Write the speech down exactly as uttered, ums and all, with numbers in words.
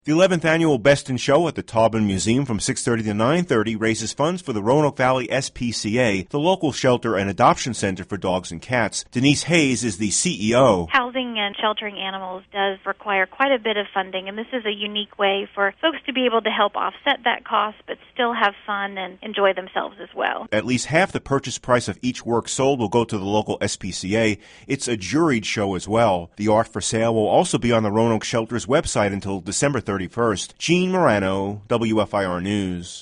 The eleventh Annual Best in Show at the Taubman Museum from six thirty to nine thirty raises funds for the Roanoke Valley S P C A, the local shelter and adoption center for dogs and cats. Denise Hayes is the C E O. Housing and sheltering animals does require quite a bit of funding, and this is a unique way for folks to be able to help offset that cost but still have fun and enjoy themselves as well. At least half the purchase price of each work sold will go to the local S P C A. It's a juried show as well. The art for sale will also be on the Roanoke Shelter's website until December thirty-first. Gene Morano, W F I R News.